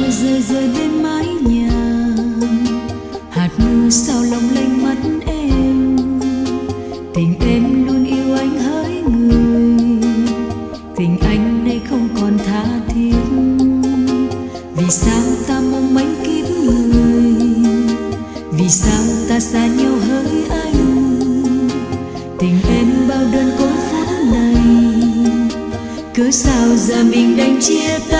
mưa rơi rơi bên mái nhà, hạt mưa sao long lanh mắt em. Tình em luôn yêu anh hỡi người, tình anh nay không còn tha thiết. Vì sao ta mong manh kiếp người, vì sao ta xa nhau hỡi anh. Tình em bao đơn côi phút này, cớ sao giờ mình đành chia tay.